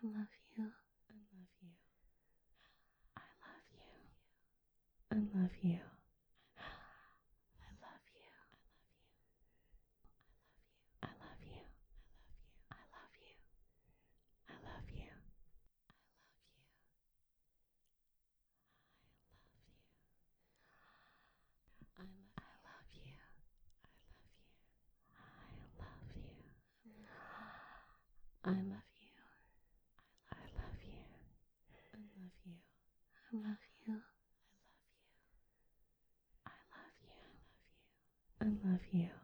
love you. I love you. I love you. I love you. I love you. I love you. I love you. I love you. I love you. I love you. I love you. I love you. I love you. I love you. I love you. I love you. I love you.